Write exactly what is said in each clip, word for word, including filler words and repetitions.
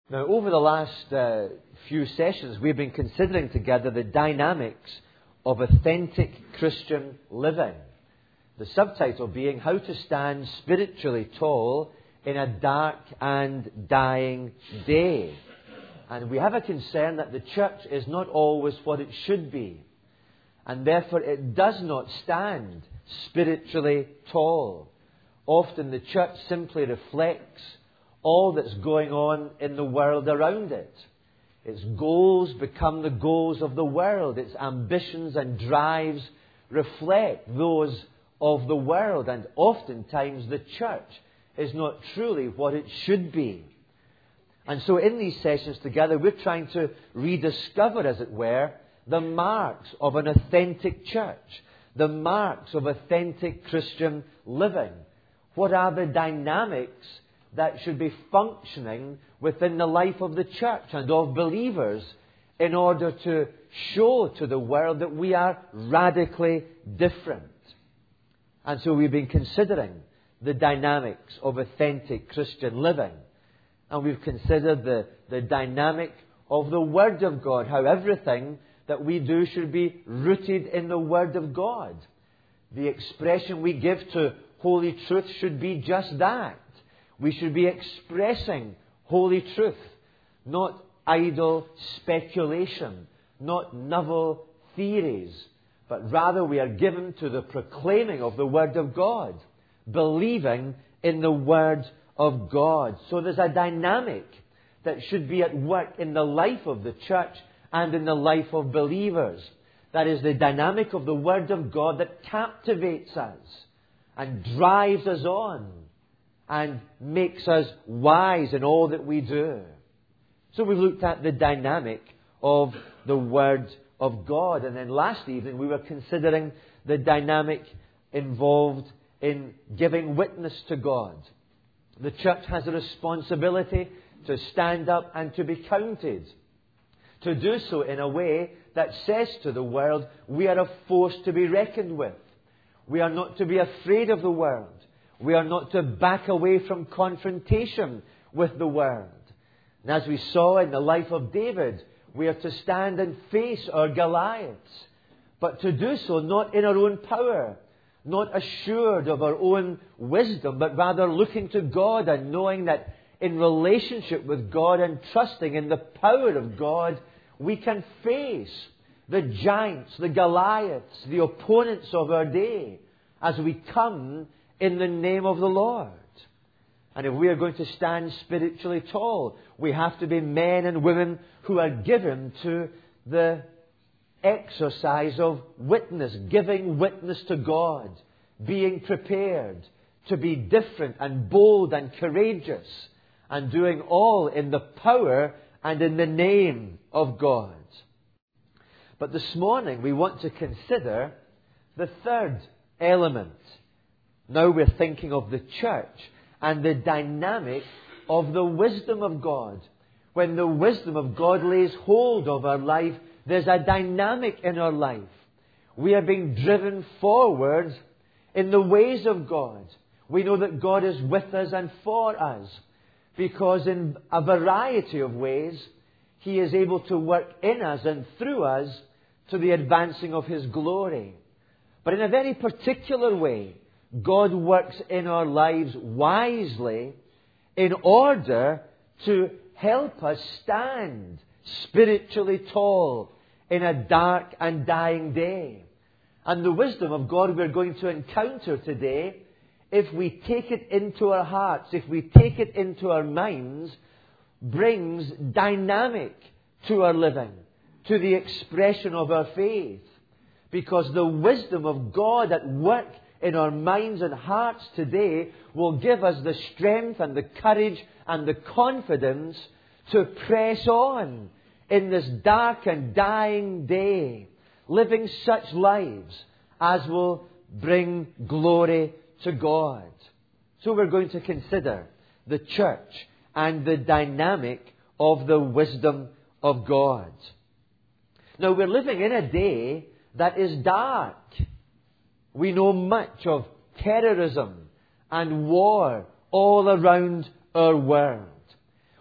Now, over the last uh, few sessions, we've been considering together the dynamics of authentic Christian living. The subtitle being How to Stand Spiritually Tall in a Dark and Dying Day. And we have a concern that the church is not always what it should be. And therefore it does not stand spiritually tall. Often the church simply reflects all that's going on in the world around it. Its goals become the goals of the world. Its ambitions and drives reflect those of the world. And oftentimes the church is not truly what it should be. And so in these sessions together, we're trying to rediscover, as it were, the marks of an authentic church, the marks of authentic Christian living. What are the dynamics that should be functioning within the life of the church and of believers in order to show to the world that we are radically different? And so we've been considering the dynamics of authentic Christian living. And we've considered the, the dynamic of the Word of God, how everything that we do should be rooted in the Word of God. The expression we give to Holy Truth should be just that. We should be expressing Holy Truth, not idle speculation, not novel theories, but rather we are given to the proclaiming of the Word of God, believing in the Word of God. So there's a dynamic that should be at work in the life of the church and in the life of believers. That is the dynamic of the Word of God that captivates us and drives us on and makes us wise in all that we do. So we've looked at the dynamic of the Word of God. And then last evening we were considering the dynamic involved in giving witness to God. The church has a responsibility to stand up and to be counted. To do so in a way that says to the world, we are a force to be reckoned with. We are not to be afraid of the world. We are not to back away from confrontation with the world. And as we saw in the life of David, we are to stand and face our Goliaths. But to do so not in our own power, not assured of our own wisdom, but rather looking to God and knowing that in relationship with God and trusting in the power of God, we can face the giants, the Goliaths, the opponents of our day as we come in the name of the Lord. And if we are going to stand spiritually tall, we have to be men and women who are given to the exercise of witness, giving witness to God, being prepared to be different and bold and courageous, and doing all in the power and in the name of God. But this morning we want to consider the third element. Now we're thinking of the church and the dynamic of the wisdom of God. When the wisdom of God lays hold of our life, there's a dynamic in our life. We are being driven forward in the ways of God. We know that God is with us and for us, because in a variety of ways, He is able to work in us and through us to the advancing of His glory. But in a very particular way, God works in our lives wisely in order to help us stand spiritually tall in a dark and dying day. And the wisdom of God we're going to encounter today, if we take it into our hearts, if we take it into our minds, brings dynamic to our living, to the expression of our faith. Because the wisdom of God at work in our minds and hearts today will give us the strength and the courage and the confidence to press on in this dark and dying day, living such lives as will bring glory to God. So we're going to consider the church and the dynamic of the wisdom of God. Now we're living in a day that is dark. We know much of terrorism and war all around our world.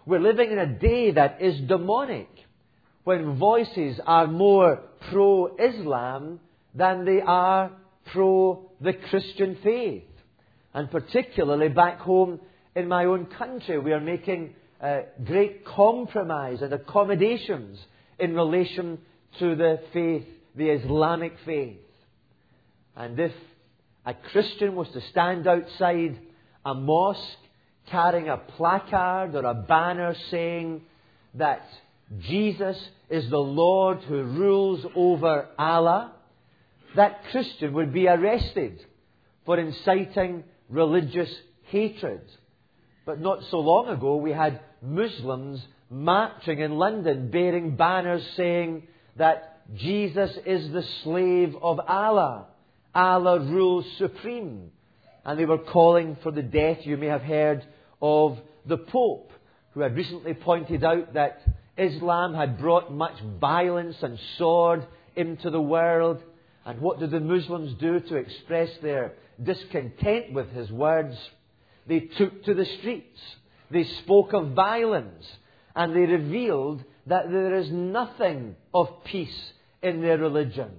We're living in a day that is demonic, when voices are more pro-Islam than they are pro the Christian faith. And particularly back home in my own country, we are making uh, great compromise and accommodations in relation to the faith, the Islamic faith. And if a Christian was to stand outside a mosque carrying a placard or a banner saying that Jesus is the Lord who rules over Allah, that Christian would be arrested for inciting religious hatred. But not so long ago, we had Muslims marching in London bearing banners saying that Jesus is the slave of Allah. Allah rules supreme. And they were calling for the death, you may have heard, of the Pope, who had recently pointed out that Islam had brought much violence and sword into the world. And what did the Muslims do to express their discontent with his words? They took to the streets. They spoke of violence. And they revealed that there is nothing of peace in their religion.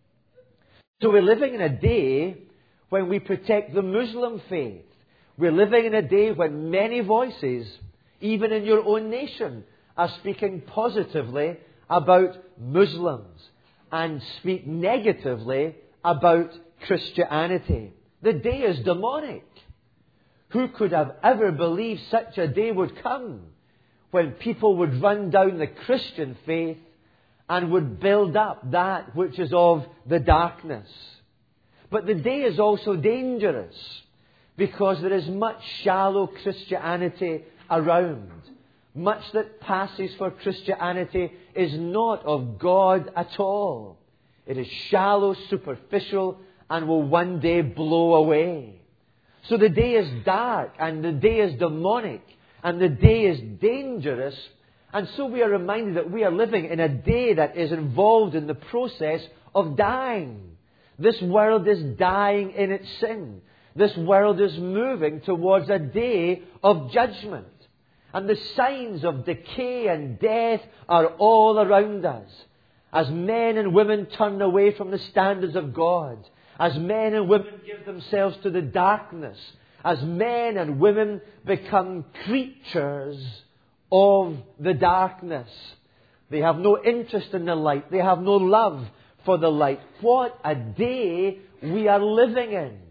So we're living in a day when we protect the Muslim faith. We're living in a day when many voices, even in your own nation, are speaking positively about Muslims and speak negatively about Christianity. The day is demonic. Who could have ever believed such a day would come when people would run down the Christian faith and would build up that which is of the darkness? But the day is also dangerous because there is much shallow Christianity around. Much that passes for Christianity is not of God at all. It is shallow, superficial, and will one day blow away. So the day is dark, and the day is demonic, and the day is dangerous. And so we are reminded that we are living in a day that is involved in the process of dying. This world is dying in its sin. This world is moving towards a day of judgment. And the signs of decay and death are all around us. As men and women turn away from the standards of God, as men and women give themselves to the darkness, as men and women become creatures of the darkness. They have no interest in the light. They have no love for the light. What a day we are living in.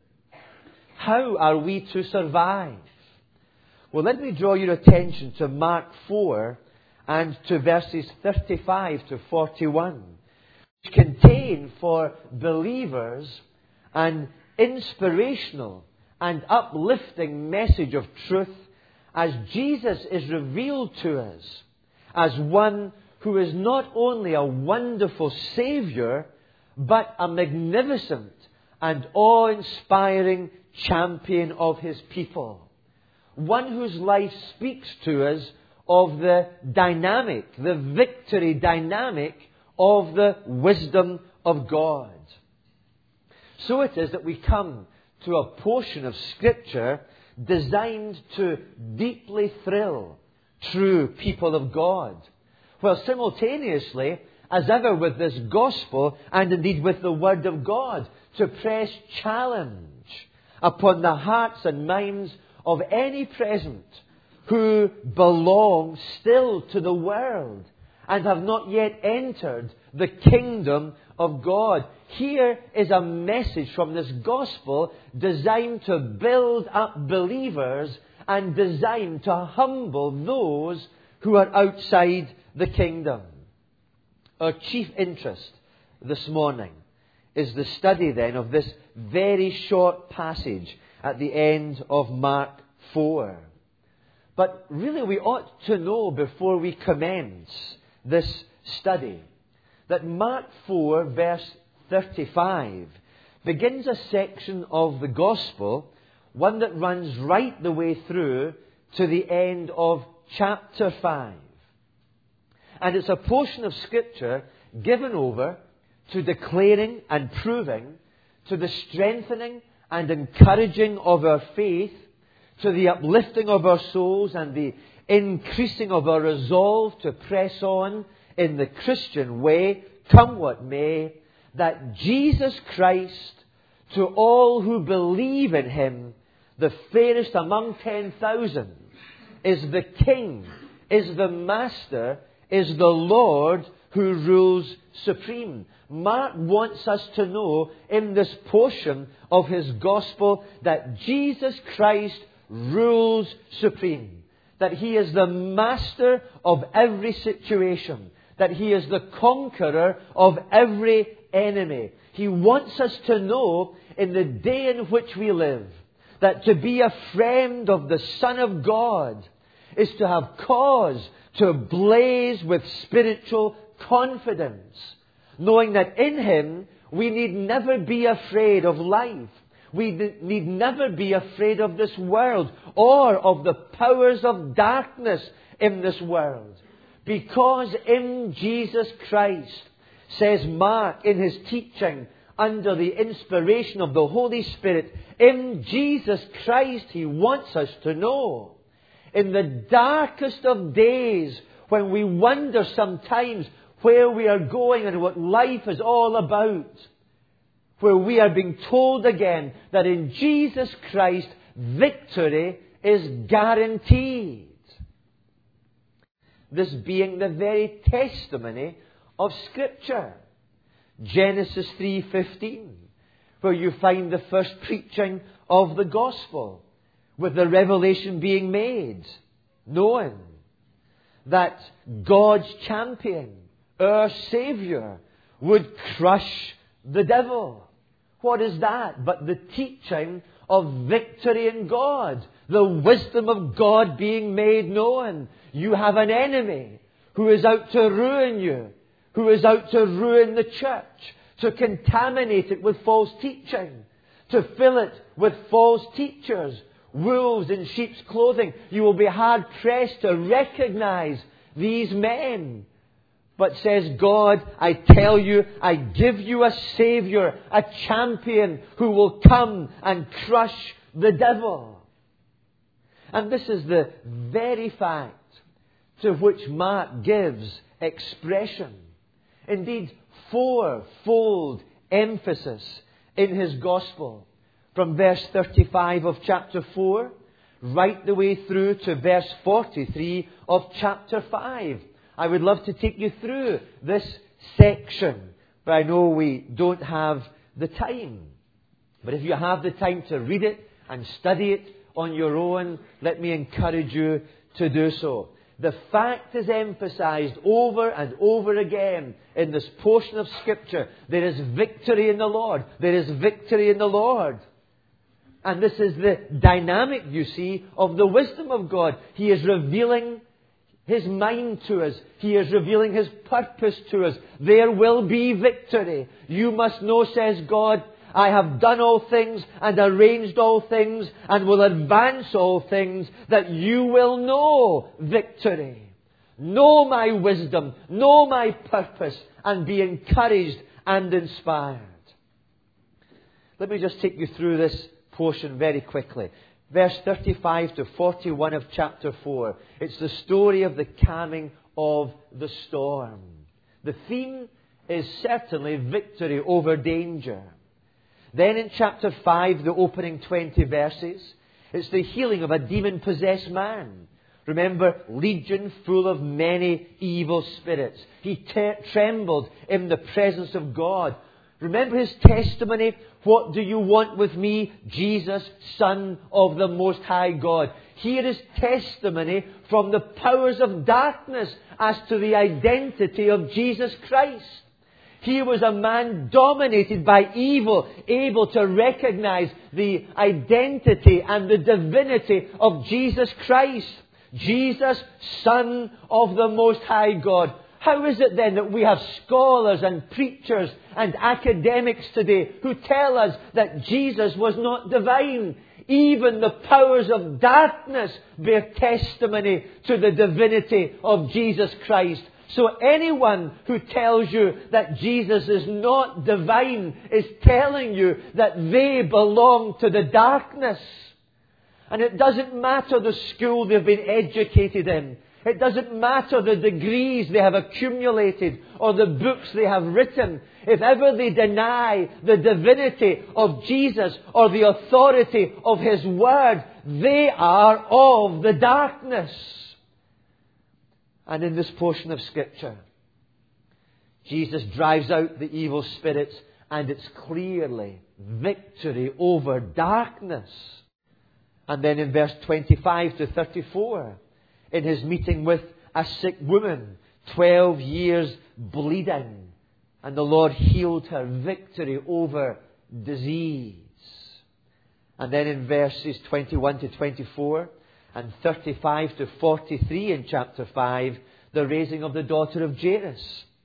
How are we to survive? Well, let me draw your attention to Mark four and to verses thirty-five to forty-one, which contain for believers an inspirational and uplifting message of truth as Jesus is revealed to us as one who is not only a wonderful Saviour, but a magnificent and awe-inspiring champion of His people. One whose life speaks to us of the dynamic, the victory dynamic of the wisdom of God. So it is that we come to a portion of Scripture designed to deeply thrill true people of God, while simultaneously, as ever with this gospel, and indeed with the Word of God, to press challenge upon the hearts and minds of any present who belong still to the world and have not yet entered the kingdom of God. Here is a message from this gospel designed to build up believers and designed to humble those who are outside the kingdom. Our chief interest this morning is the study then of this very short passage at the end of Mark four. But really we ought to know before we commence this study that Mark four verse thirty-five begins a section of the Gospel, one that runs right the way through to the end of chapter five. And it's a portion of Scripture given over to declaring and proving, to the strengthening and encouraging of our faith, to the uplifting of our souls and the increasing of our resolve to press on in the Christian way, come what may, that Jesus Christ, to all who believe in Him, the fairest among ten thousand, is the King, is the Master, is the Lord who rules supreme. Mark wants us to know in this portion of his gospel that Jesus Christ rules supreme. That He is the master of every situation. That He is the conqueror of every enemy. He wants us to know in the day in which we live that to be a friend of the Son of God is to have cause to blaze with spiritual confidence, knowing that in Him we need never be afraid of life. We need never be afraid of this world or of the powers of darkness in this world. Because in Jesus Christ, says Mark in his teaching under the inspiration of the Holy Spirit, in Jesus Christ He wants us to know. In the darkest of days, when we wonder sometimes where we are going and what life is all about, where we are being told again that in Jesus Christ victory is guaranteed. This being the very testimony of Scripture. Genesis three fifteen, where you find the first preaching of the gospel, with the revelation being made, knowing that God's champion, our Saviour, would crush the devil. What is that but the teaching of victory in God? The wisdom of God being made known. You have an enemy who is out to ruin you, who is out to ruin the church, to contaminate it with false teaching, to fill it with false teachers, wolves in sheep's clothing. You will be hard pressed to recognize these men. But says God, I tell you, I give you a Saviour, a champion who will come and crush the devil. And this is the very fact to which Mark gives expression. Indeed, fourfold emphasis in his gospel. From verse thirty-five of chapter four, right the way through to verse forty-three of chapter five. I would love to take you through this section, but I know we don't have the time. But if you have the time to read it and study it on your own, let me encourage you to do so. The fact is emphasized over and over again in this portion of Scripture. There is victory in the Lord. There is victory in the Lord. And this is the dynamic, you see, of the wisdom of God. He is revealing His mind to us. He is revealing His purpose to us. There will be victory. You must know, says God, I have done all things and arranged all things and will advance all things, that you will know victory. Know my wisdom. Know my purpose and be encouraged and inspired. Let me just take you through this portion very quickly. Verse thirty-five to forty-one of chapter four. It's the story of the calming of the storm. The theme is certainly victory over danger. Then in chapter five, the opening twenty verses, it's the healing of a demon-possessed man. Remember, legion full of many evil spirits. He te- trembled in the presence of God. Remember his testimony. What do you want with me, Jesus, Son of the Most High God? Here is testimony from the powers of darkness as to the identity of Jesus Christ. He was a man dominated by evil, able to recognize the identity and the divinity of Jesus Christ. Jesus, Son of the Most High God. How is it then that we have scholars and preachers and academics today who tell us that Jesus was not divine? Even the powers of darkness bear testimony to the divinity of Jesus Christ. So anyone who tells you that Jesus is not divine is telling you that they belong to the darkness. And it doesn't matter the school they've been educated in. It doesn't matter the degrees they have accumulated or the books they have written. If ever they deny the divinity of Jesus or the authority of His Word, they are of the darkness. And in this portion of Scripture, Jesus drives out the evil spirits, and it's clearly victory over darkness. And then in verse twenty-five to thirty-four, in His meeting with a sick woman, twelve years bleeding, and the Lord healed her, victory over disease. And then in verses twenty-one to twenty-four and thirty-five to forty-three in chapter five, the raising of the daughter of Jairus.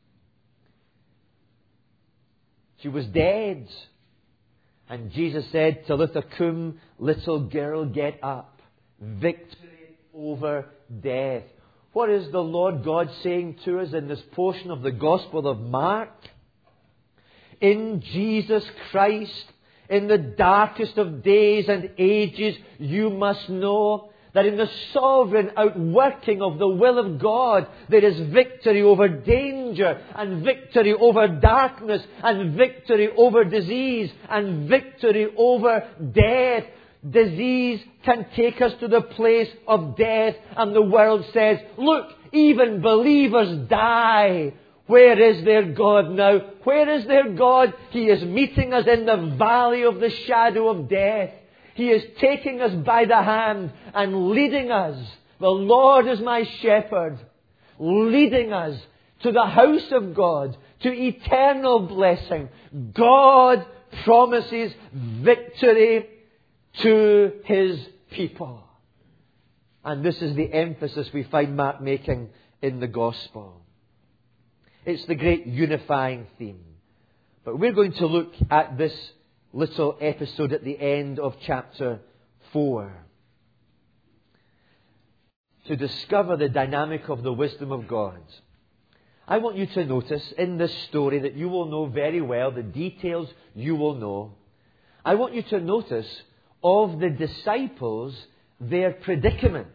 She was dead. And Jesus said, Talitha cum, little girl, get up. Victory over death. What is the Lord God saying to us in this portion of the Gospel of Mark? In Jesus Christ, in the darkest of days and ages, you must know that in the sovereign outworking of the will of God, there is victory over danger, and victory over darkness, and victory over disease, and victory over death. Disease can take us to the place of death, and the world says, look, even believers die. Where is their God now? Where is their God? He is meeting us in the valley of the shadow of death. He is taking us by the hand and leading us. The Lord is my shepherd, leading us to the house of God, to eternal blessing. God promises victory to His people. And this is the emphasis we find Mark making in the Gospel. It's the great unifying theme. But we're going to look at this little episode at the end of chapter four to discover the dynamic of the wisdom of God. I want you to notice in this story that you will know very well, the details you will know. I want you to notice of the disciples, their predicament.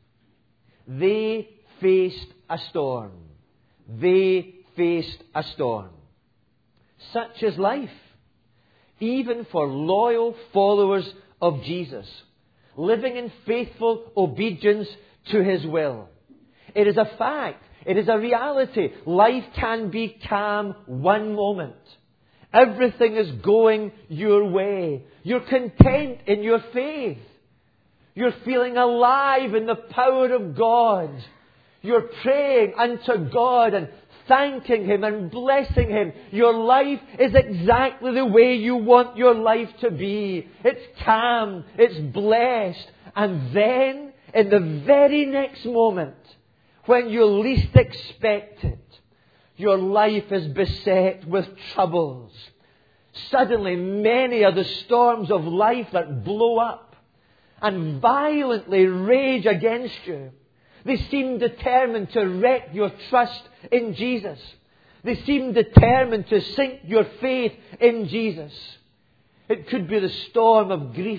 They faced a storm. They faced a storm. Such is life. Even for loyal followers of Jesus, living in faithful obedience to His will. It is a fact. It is a reality. Life can be calm one moment. Everything is going your way. You're content in your faith. You're feeling alive in the power of God. You're praying unto God and thanking Him and blessing Him. Your life is exactly the way you want your life to be. It's calm. It's blessed. And then, in the very next moment, when you least expect it, your life is beset with troubles. Suddenly, many are the storms of life that blow up and violently rage against you. They seem determined to wreck your trust in Jesus. They seem determined to sink your faith in Jesus. It could be the storm of grief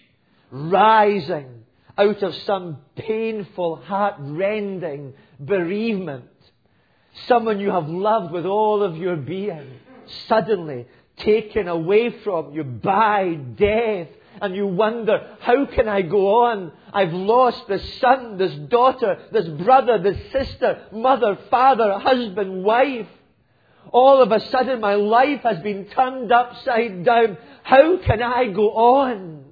rising out of some painful, heart-rending bereavement. Someone you have loved with all of your being, suddenly taken away from you by death. And you wonder, how can I go on? I've lost this son, this daughter, this brother, this sister, mother, father, husband, wife. All of a sudden my life has been turned upside down. How can I go on?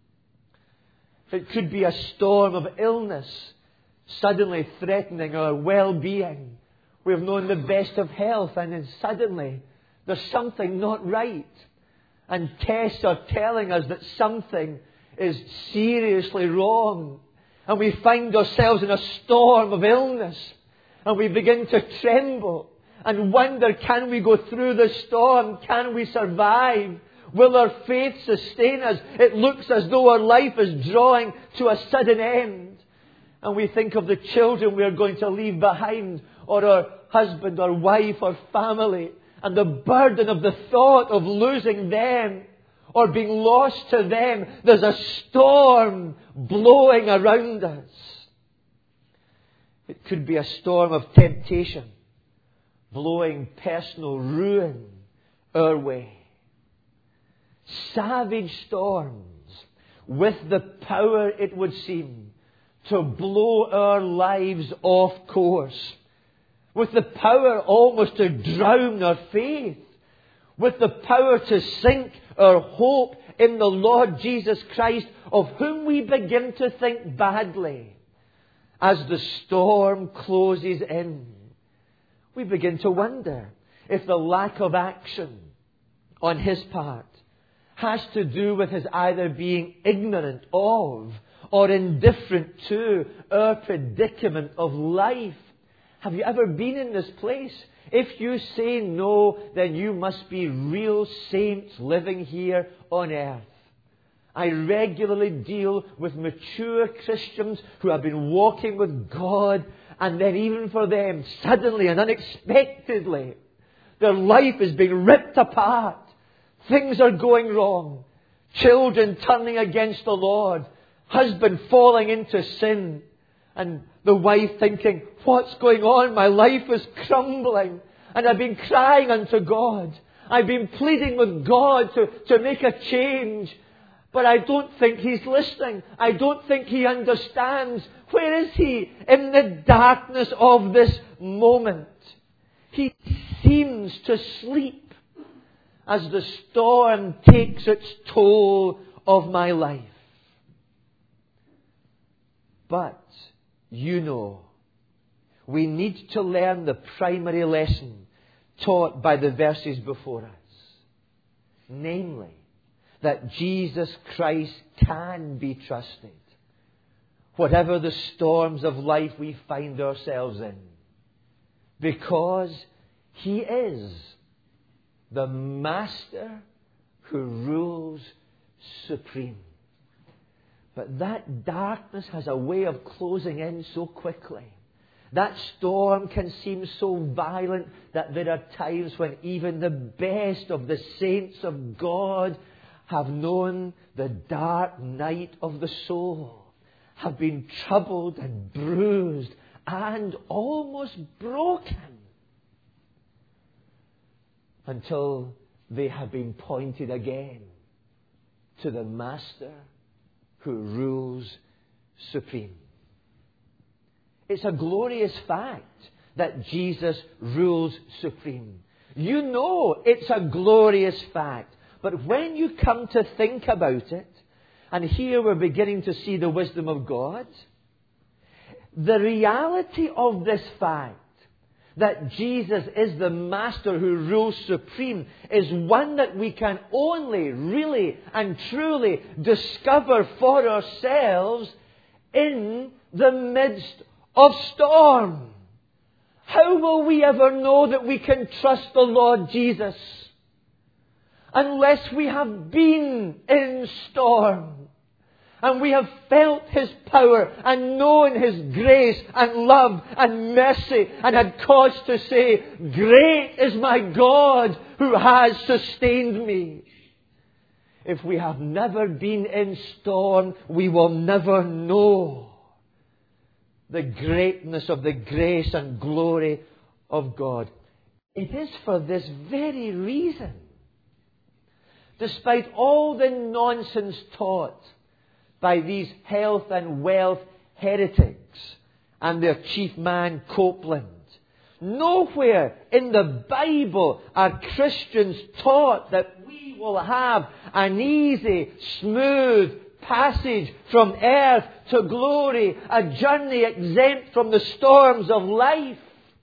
It could be a storm of illness suddenly threatening our well-being. We've known the best of health, and then suddenly there's something not right. And tests are telling us that something is seriously wrong. And we find ourselves in a storm of illness. And we begin to tremble and wonder, can we go through the storm? Can we survive? Will our faith sustain us? It looks as though our life is drawing to a sudden end. And we think of the children we are going to leave behind, or our husband or wife or family. And the burden of the thought of losing them. or being lost to them. There's a storm blowing around us. It could be a storm of temptation, blowing personal ruin our way. Savage storms with the power, it would seem, to blow our lives off course. With the power almost to drown our faith. With the power to sink our hope in the Lord Jesus Christ, of whom we begin to think badly. As the storm closes in, we begin to wonder if the lack of action on His part has to do with His either being ignorant of or indifferent to our predicament of life. Have you ever been in this place? If you say no, then you must be real saints living here on earth. I regularly deal with mature Christians who have been walking with God, and then even for them, suddenly and unexpectedly, their life is being ripped apart. Things are going wrong. Children turning against the Lord. Husband falling into sin. And the wife thinking, what's going on? My life is crumbling. And I've been crying unto God. I've been pleading with God to, to make a change. But I don't think He's listening. I don't think He understands. Where is He in the darkness of this moment? He seems to sleep as the storm takes its toll of my life. But, you know, we need to learn the primary lesson taught by the verses before us. Namely, that Jesus Christ can be trusted, whatever the storms of life we find ourselves in, because He is the Master who rules supreme. But that darkness has a way of closing in so quickly. That storm can seem so violent that there are times when even the best of the saints of God have known the dark night of the soul, have been troubled and bruised and almost broken, until they have been pointed again to the Master who rules supreme. It's a glorious fact that Jesus rules supreme. You know it's a glorious fact. But when you come to think about it, and here we're beginning to see the wisdom of God, the reality of this fact, that Jesus is the Master who rules supreme, is one that we can only really and truly discover for ourselves in the midst of storm. How will we ever know that we can trust the Lord Jesus unless we have been in storm? And we have felt His power and known His grace and love and mercy, and had cause to say, great is my God who has sustained me. If we have never been in storm, we will never know the greatness of the grace and glory of God. It is for this very reason, despite all the nonsense taught by these health and wealth heretics and their chief man Copeland, nowhere in the Bible are Christians taught that we will have an easy, smooth passage from earth to glory, a journey exempt from the storms of life.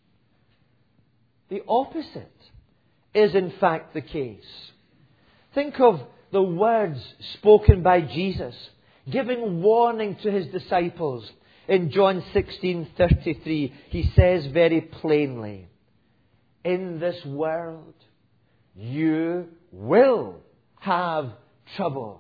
The opposite is in fact the case. Think of the words spoken by Jesus, giving warning to His disciples. In John sixteen thirty-three, He says very plainly, in this world you will have trouble.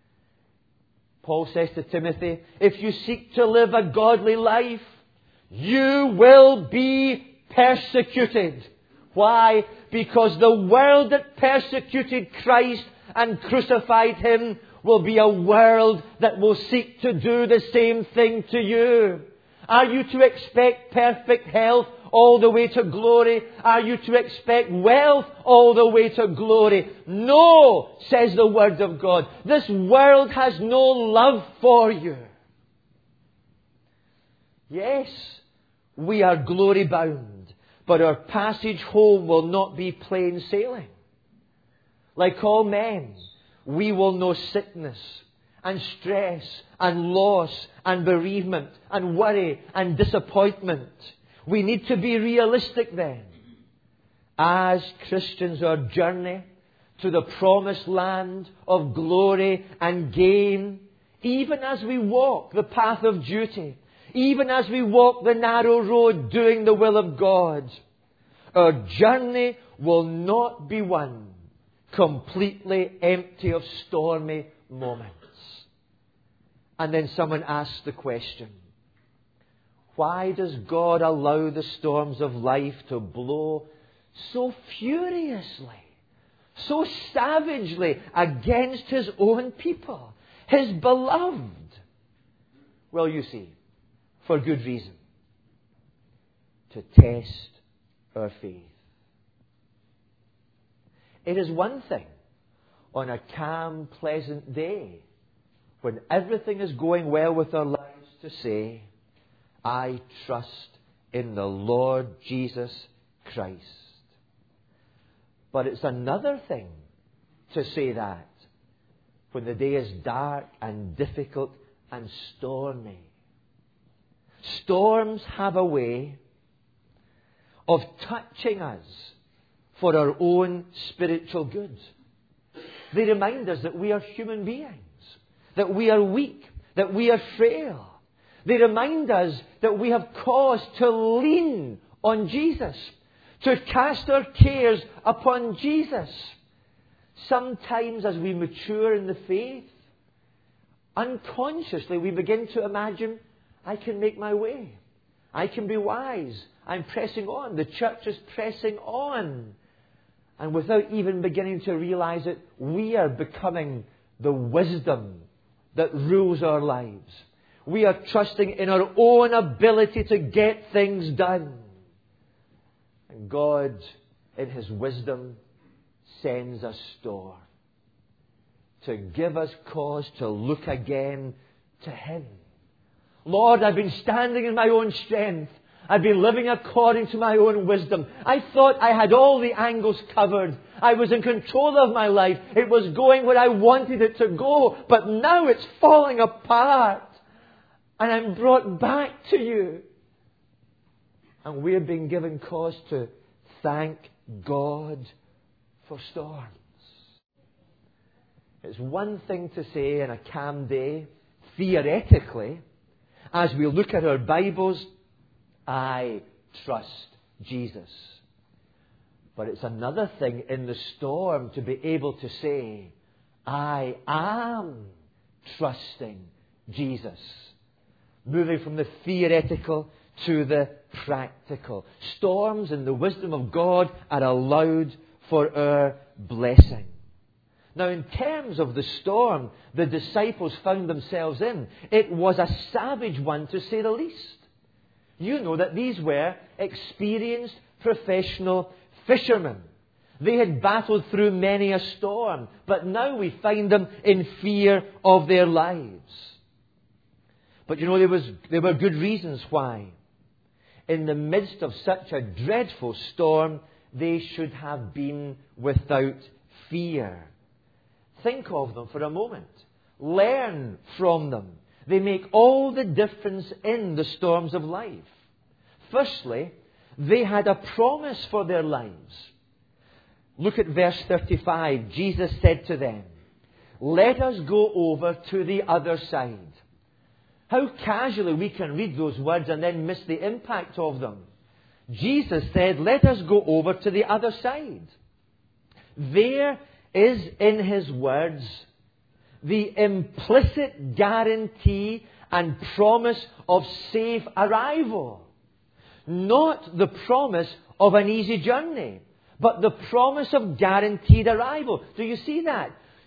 Paul says to Timothy, if you seek to live a godly life, you will be persecuted. Why? Because the world that persecuted Christ and crucified Him will be a world that will seek to do the same thing to you. Are you to expect perfect health all the way to glory? Are you to expect wealth all the way to glory? No, says the Word of God. This world has no love for you. Yes, we are glory bound, but our passage home will not be plain sailing. Like all men, we will know sickness and stress and loss and bereavement and worry and disappointment. We need to be realistic then. As Christians, our journey to the promised land of glory and gain, even as we walk the path of duty, even as we walk the narrow road doing the will of God, our journey will not be one completely empty of stormy moments. And then someone asks the question, why does God allow the storms of life to blow so furiously, so savagely against His own people, His beloved? Well, you see, for good reason. To test our faith. It is one thing on a calm, pleasant day, when everything is going well with our lives, to say, I trust in the Lord Jesus Christ. But it's another thing to say that when the day is dark and difficult and stormy. Storms have a way of touching us for our own spiritual good. They remind us that we are human beings, that we are weak, that we are frail. They remind us that we have cause to lean on Jesus, to cast our cares upon Jesus. Sometimes as we mature in the faith, unconsciously we begin to imagine, I can make my way. I can be wise. I'm pressing on. The church is pressing on. And without even beginning to realize it, we are becoming the wisdom that rules our lives. We are trusting in our own ability to get things done. And God, in His wisdom, sends a storm to give us cause to look again to Him. Lord, I've been standing in my own strength. I've been living according to my own wisdom. I thought I had all the angles covered. I was in control of my life. It was going where I wanted it to go. But now it's falling apart. And I'm brought back to You. And we're being given cause to thank God for storms. It's one thing to say in a calm day, theoretically, as we look at our Bibles, I trust Jesus. But it's another thing in the storm to be able to say, I am trusting Jesus. Moving from the theoretical to the practical. Storms in the wisdom of God are allowed for our blessing. Now, in terms of the storm the disciples found themselves in, it was a savage one, to say the least. You know that these were experienced professional fishermen. They had battled through many a storm, but now we find them in fear of their lives. But you know, there was there were good reasons why. In the midst of such a dreadful storm, they should have been without fear. Think of them for a moment. Learn from them. They make all the difference in the storms of life. Firstly, they had a promise for their lives. Look at verse thirty-five. Jesus said to them, let us go over to the other side. How casually we can read those words and then miss the impact of them. Jesus said, let us go over to the other side. There is in His words the implicit guarantee and promise of safe arrival. Not the promise of an easy journey, but the promise of guaranteed arrival. Do you see that?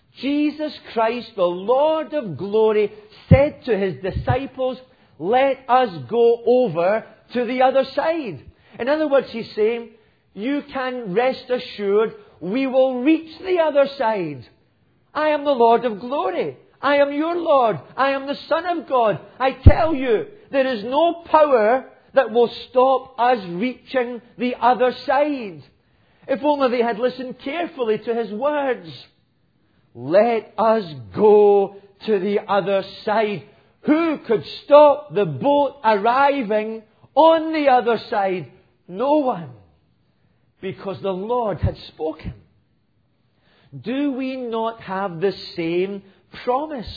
Jesus Christ, the Lord of glory, said to his disciples, let us go over to the other side. In other words, he's saying, you can rest assured we will reach the other side. I am the Lord of glory. I am your Lord. I am the Son of God. I tell you, there is no power that will stop us reaching the other side. If only they had listened carefully to his words. Let us go to the other side. Who could stop the boat arriving on the other side? No one. Because the Lord had spoken. Do we not have the same promise?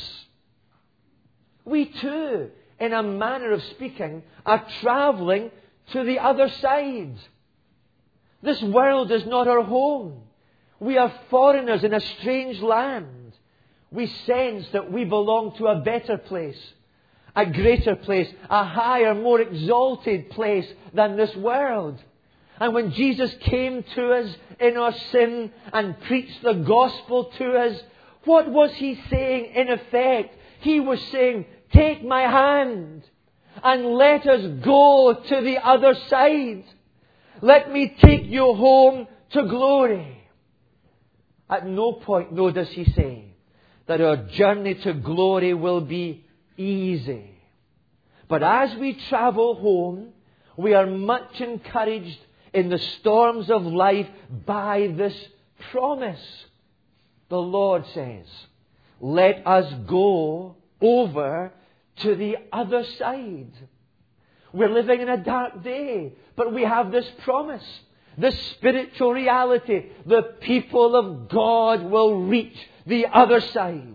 We too, in a manner of speaking, are travelling to the other side. This world is not our home. We are foreigners in a strange land. We sense that we belong to a better place, a greater place, a higher, more exalted place than this world. And when Jesus came to us in our sin and preached the gospel to us, what was he saying in effect? He was saying, take my hand and let us go to the other side. Let me take you home to glory. At no point, no, does he say that our journey to glory will be easy. But as we travel home, we are much encouraged in the storms of life by this promise. The Lord says, let us go over to the other side. We're living in a dark day, but we have this promise, this spiritual reality. The people of God will reach the other side.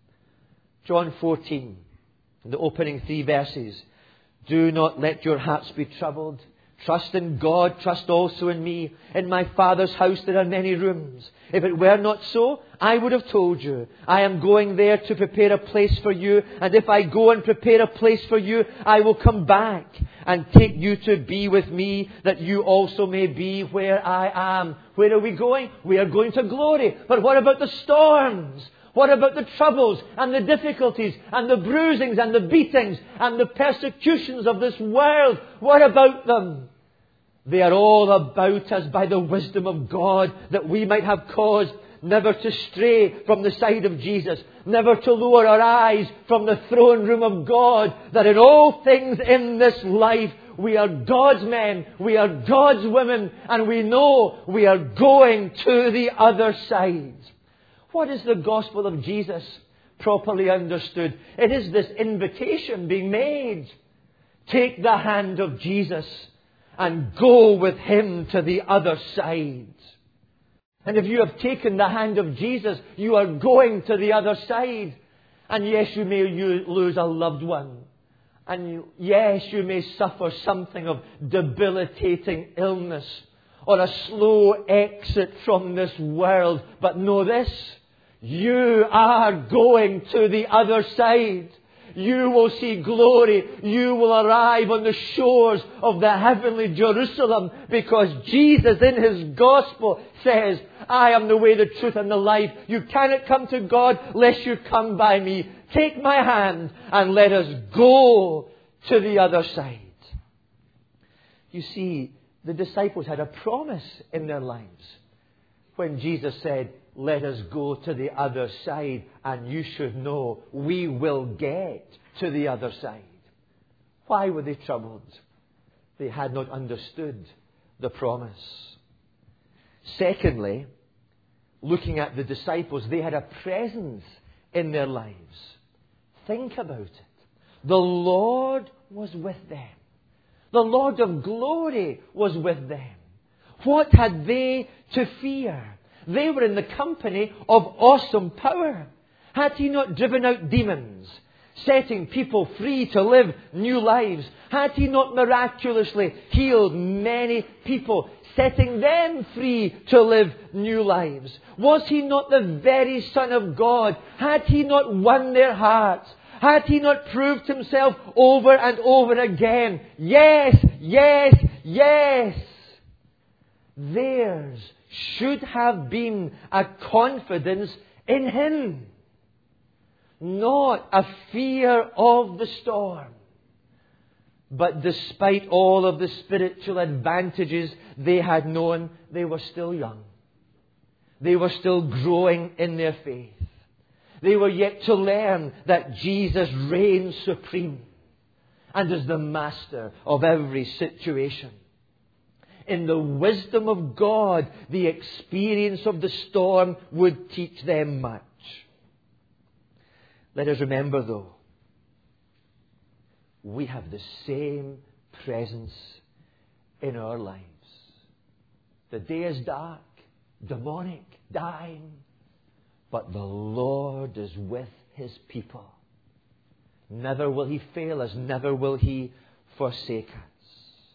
John fourteen, the opening three verses. Do not let your hearts be troubled. Trust in God, trust also in me. In my Father's house there are many rooms. If it were not so, I would have told you. I am going there to prepare a place for you. And if I go and prepare a place for you, I will come back and take you to be with me, that you also may be where I am. Where are we going? We are going to glory. But what about the storms? What about the troubles and the difficulties and the bruisings and the beatings and the persecutions of this world? What about them? They are all about us by the wisdom of God, that we might have cause never to stray from the side of Jesus, never to lower our eyes from the throne room of God, that in all things in this life we are God's men, we are God's women, and we know we are going to the other side. What is the gospel of Jesus properly understood? It is this invitation being made. Take the hand of Jesus and go with him to the other side. And if you have taken the hand of Jesus, you are going to the other side. And yes, you may lose a loved one. And you, yes, you may suffer something of debilitating illness or a slow exit from this world. But know this, you are going to the other side. You will see glory. You will arrive on the shores of the heavenly Jerusalem, because Jesus in his gospel says, I am the way, the truth and the life. You cannot come to God lest you come by me. Take my hand and let us go to the other side. You see, the disciples had a promise in their lives when Jesus said, let us go to the other side, and you should know we will get to the other side. Why were they troubled? They had not understood the promise. Secondly, looking at the disciples, they had a presence in their lives. Think about it. The Lord was with them. The Lord of glory was with them. What had they to fear? They were in the company of awesome power. Had he not driven out demons, setting people free to live new lives? Had he not miraculously healed many people, setting them free to live new lives? Was he not the very Son of God? Had he not won their hearts? Had he not proved himself over and over again? Yes, yes, yes. Theirs should have been a confidence in Him. Not a fear of the storm. But despite all of the spiritual advantages they had known, they were still young. They were still growing in their faith. They were yet to learn that Jesus reigns supreme and is the master of every situation. In the wisdom of God, the experience of the storm would teach them much. Let us remember, though, we have the same presence in our lives. The day is dark, demonic, dying, but the Lord is with His people. Never will He fail us. Never will He forsake us.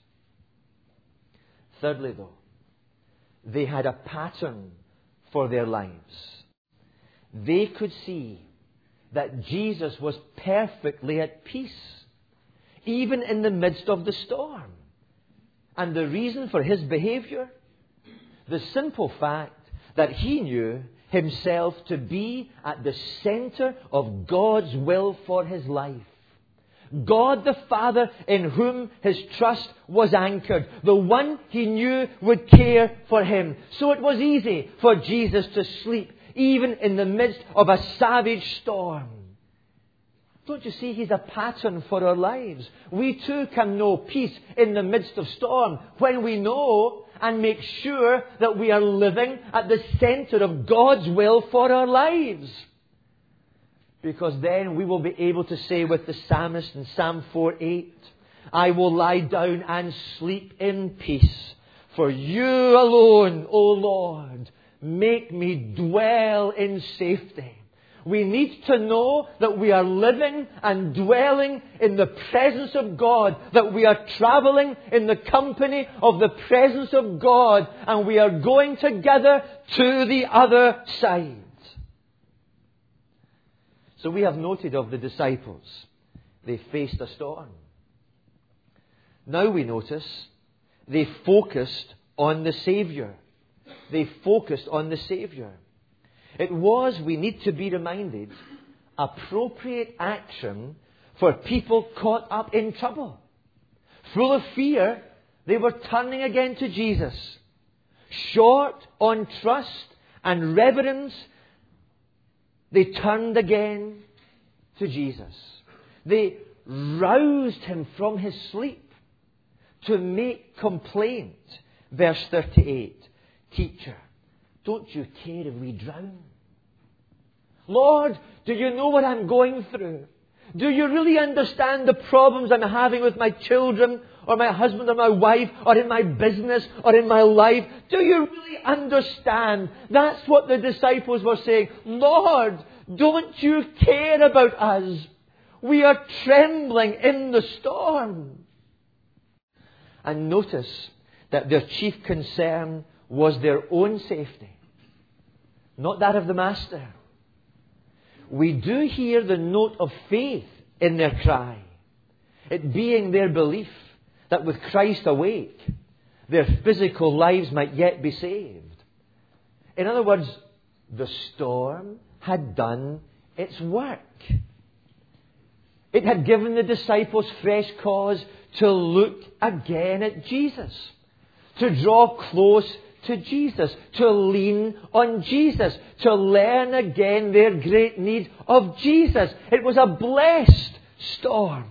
Thirdly, though, they had a pattern for their lives. They could see that Jesus was perfectly at peace, even in the midst of the storm. And the reason for His behavior? The simple fact that He knew Himself to be at the center of God's will for His life. God the Father, in whom His trust was anchored. The one He knew would care for Him. So it was easy for Jesus to sleep, even in the midst of a savage storm. Don't you see, He's a pattern for our lives. We too can know peace in the midst of storm when we know and make sure that we are living at the center of God's will for our lives. Because then we will be able to say with the psalmist in Psalm four eight, I will lie down and sleep in peace. For You alone, O Lord, make me dwell in safety. We need to know that we are living and dwelling in the presence of God, that we are traveling in the company of the presence of God, and we are going together to the other side. So we have noted of the disciples, they faced a storm. Now we notice they focused on the Saviour. They focused on the Saviour. It was, we need to be reminded, appropriate action for people caught up in trouble. Full of fear, they were turning again to Jesus. Short on trust and reverence, they turned again to Jesus. They roused Him from His sleep to make complaint. Verse thirty-eight, Teacher, don't You care if we drown? Lord, do You know what I'm going through? Do You really understand the problems I'm having with my children, or my husband, or my wife, or in my business, or in my life? Do You really understand? That's what the disciples were saying. Lord, don't You care about us? We are trembling in the storm. And notice that their chief concern was their own safety, not that of the Master. We do hear the note of faith in their cry, it being their belief that with Christ awake, their physical lives might yet be saved. In other words, the storm had done its work. It had given the disciples fresh cause to look again at Jesus, to draw close to Jesus, to lean on Jesus, to learn again their great need of Jesus. It was a blessed storm.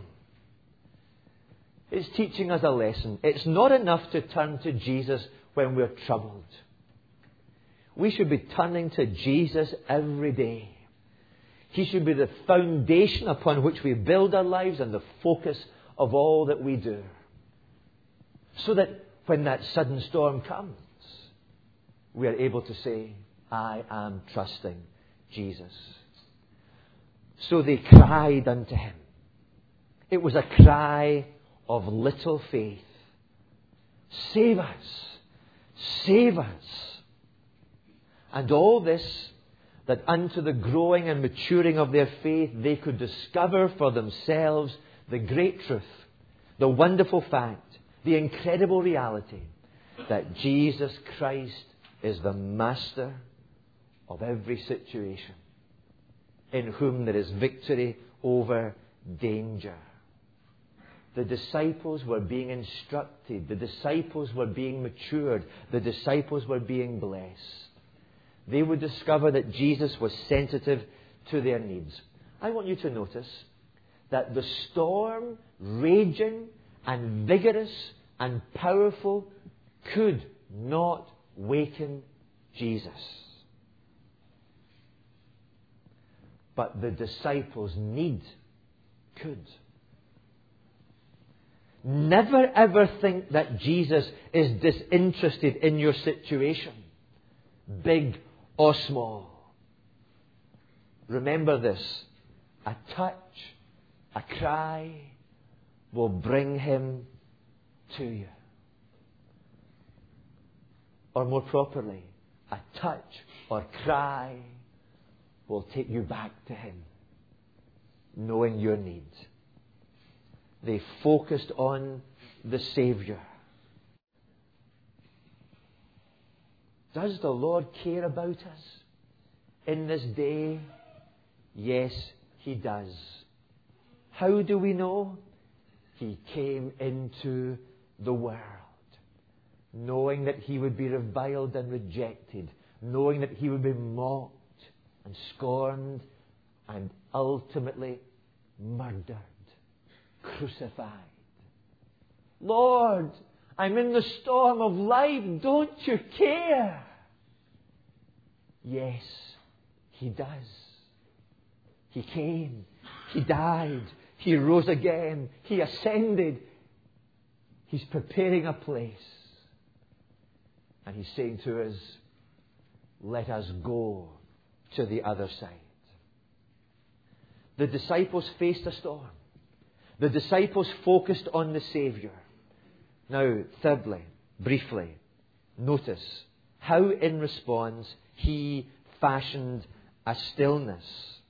It's teaching us a lesson. It's not enough to turn to Jesus when we're troubled. We should be turning to Jesus every day. He should be the foundation upon which we build our lives and the focus of all that we do. So that when that sudden storm comes, we are able to say, I am trusting Jesus. So they cried unto Him. It was a cry of little faith. Save us. Save us. And all this, that unto the growing and maturing of their faith, they could discover for themselves the great truth, the wonderful fact, the incredible reality that Jesus Christ is the Master of every situation, in whom there is victory over danger. The disciples were being instructed. The disciples were being matured. The disciples were being blessed. They would discover that Jesus was sensitive to their needs. I want you to notice that the storm, raging and vigorous and powerful, could not waken Jesus. But the disciples' need could. Never ever think that Jesus is disinterested in your situation, big or small. Remember this: a touch, a cry will bring Him to you. Or more properly, a touch or cry will take you back to Him, knowing your need. They focused on the Savior. Does the Lord care about us in this day? Yes, He does. How do we know? He came into the world, knowing that He would be reviled and rejected, knowing that He would be mocked and scorned and ultimately murdered, crucified. Lord, I'm in the storm of life. Don't you care? Yes, He does. He came. He died. He rose again. He ascended. He's preparing a place. And He's saying to us, let us go to the other side. The disciples faced a storm. The disciples focused on the Savior. Now, thirdly, briefly, notice how in response He fashioned a stillness.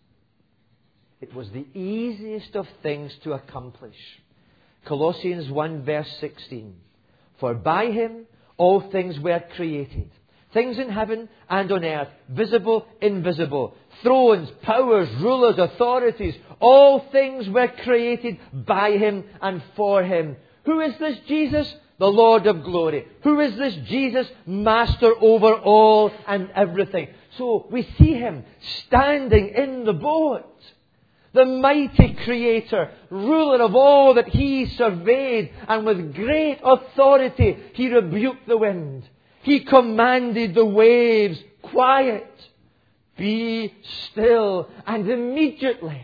It was the easiest of things to accomplish. Colossians one verse sixteen. For by Him all things were created. Things in heaven and on earth, visible, invisible, thrones, powers, rulers, authorities, all things were created by Him and for Him. Who is this Jesus? The Lord of glory. Who is this Jesus? Master over all and everything. So we see Him standing in the boat. The mighty Creator, ruler of all that He surveyed, and with great authority He rebuked the wind. He commanded the waves, quiet, be still, and immediately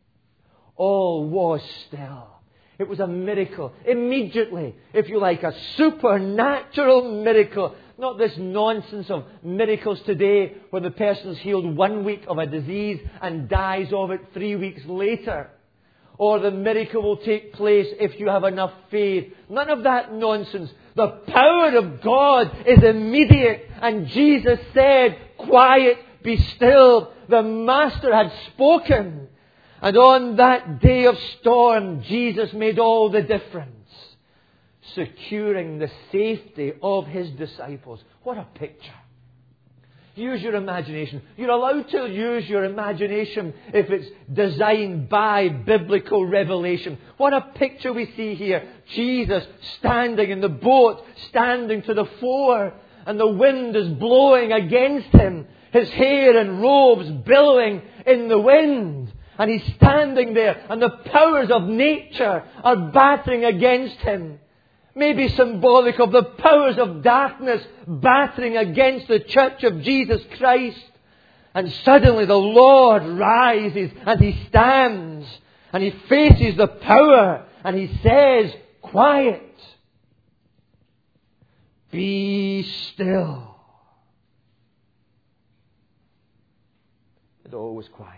all was still. It was a miracle. Immediately, if you like, a supernatural miracle. Not this nonsense of miracles today where the person's healed one week of a disease and dies of it three weeks later. Or the miracle will take place if you have enough faith. None of that nonsense. The power of God is immediate. And Jesus said, quiet, be still. The Master had spoken. And on that day of storm, Jesus made all the difference, securing the safety of His disciples. What a picture. Use your imagination. You're allowed to use your imagination if it's designed by biblical revelation. What a picture we see here. Jesus standing in the boat, standing to the fore, and the wind is blowing against Him. His hair and robes billowing in the wind. And He's standing there, and the powers of nature are battering against Him. Maybe symbolic of the powers of darkness battering against the church of Jesus Christ. And suddenly the Lord rises and He stands and He faces the power and He says, quiet, be still. And all was quiet.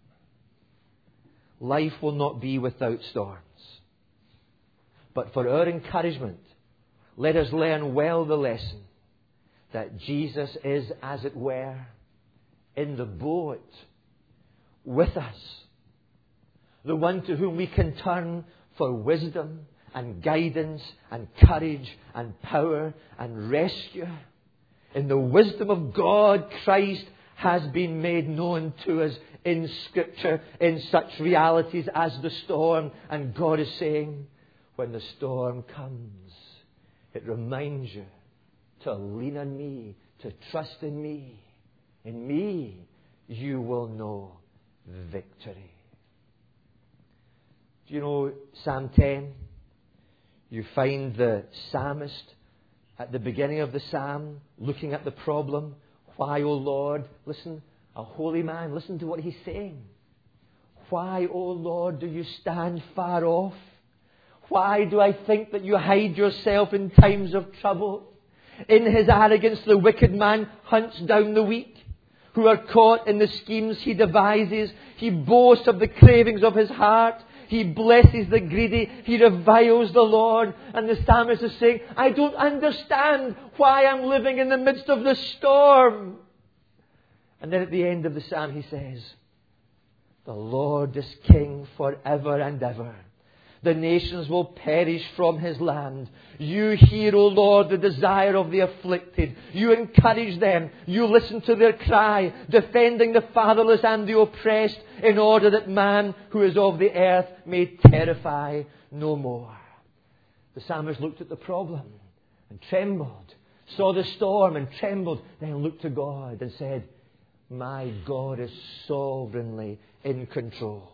Life will not be without storms. But for our encouragement, let us learn well the lesson that Jesus is, as it were, in the boat with us. The one to whom we can turn for wisdom and guidance and courage and power and rescue. In the wisdom of God, Christ has been made known to us in Scripture in such realities as the storm. And God is saying, when the storm comes, it reminds you to lean on me, to trust in me. In me, you will know victory. Do you know Psalm ten? You find the psalmist at the beginning of the psalm looking at the problem. Why, O Lord, listen, a holy man, listen to what he's saying. Why, O Lord, do you stand far off? Why do I think that you hide yourself in times of trouble? In his arrogance, the wicked man hunts down the weak, who are caught in the schemes he devises. He boasts of the cravings of his heart. He blesses the greedy. He reviles the Lord. And the psalmist is saying, I don't understand why I'm living in the midst of the storm. And then at the end of the psalm he says, the Lord is king forever and ever. The nations will perish from his land. You hear, O Lord, the desire of the afflicted. You encourage them. You listen to their cry, defending the fatherless and the oppressed, in order that man who is of the earth may terrify no more. The psalmist looked at the problem and trembled, saw the storm and trembled, then looked to God and said, my God is sovereignly in control.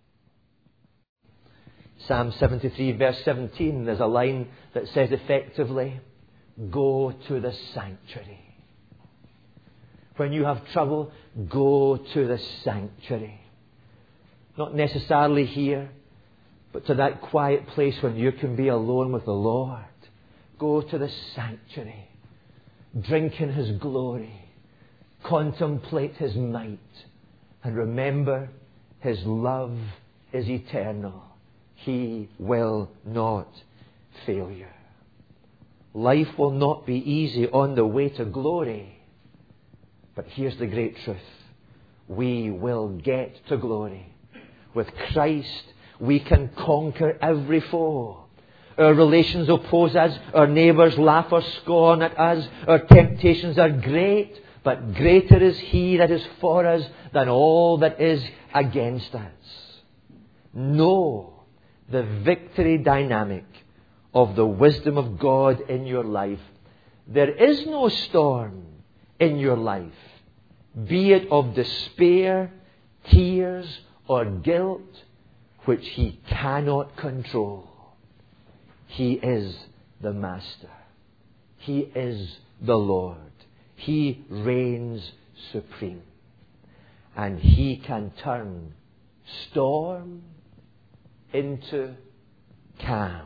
Psalm seventy-three verse seventeen, there's a line that says effectively, go to the sanctuary. When you have trouble, go to the sanctuary. Not necessarily here, but to that quiet place when you can be alone with the Lord. Go to the sanctuary. Drink in His glory. Contemplate His might. And remember, His love is eternal. He will not fail you. Life will not be easy on the way to glory. But here's the great truth. We will get to glory. With Christ, we can conquer every foe. Our relations oppose us. Our neighbours laugh or scorn at us. Our temptations are great. But greater is He that is for us than all that is against us. Know the victory dynamic of the wisdom of God in your life. There is no storm in your life, be it of despair, tears, or guilt, which He cannot control. He is the Master. He is the Lord. He reigns supreme. And He can turn storm into calm.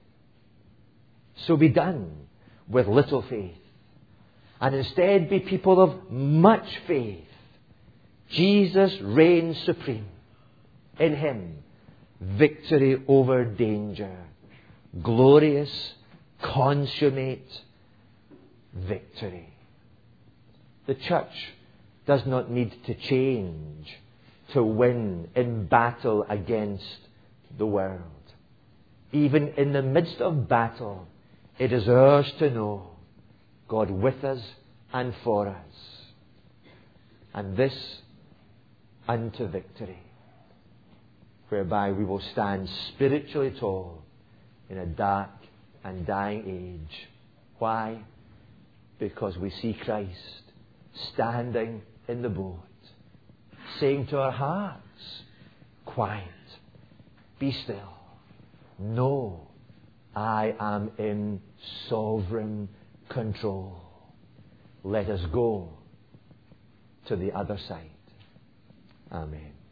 So be done with little faith, and instead be people of much faith. Jesus reigns supreme. In Him, victory over danger. Glorious, consummate victory. The church does not need to change to win in battle against the world. Even in the midst of battle, it is ours to know God with us and for us. And this unto victory, whereby we will stand spiritually tall in a dark and dying age. Why? Because we see Christ standing in the boat, saying to our hearts, quiet, be still. Know I am in sovereign control. Let us go to the other side. Amen.